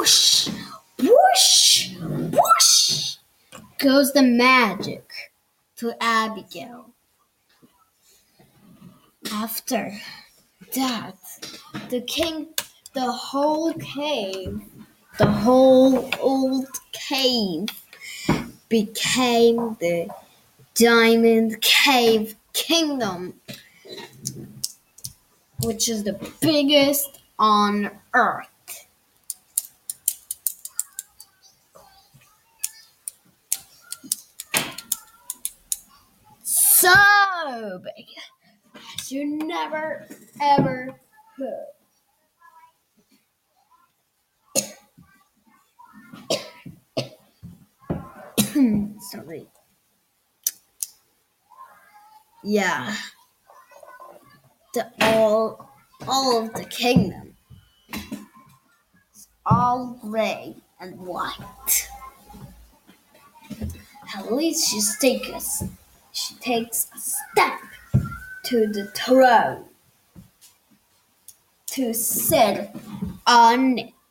Whoosh, whoosh, whoosh goes the magic to Abigail. After that, the whole old cave became the Diamond Cave Kingdom, which is the biggest on Earth. So big as you never ever heard. Sorry. Yeah, all of the kingdom, all gray and white. At least she takes a step to the throne to sit on it.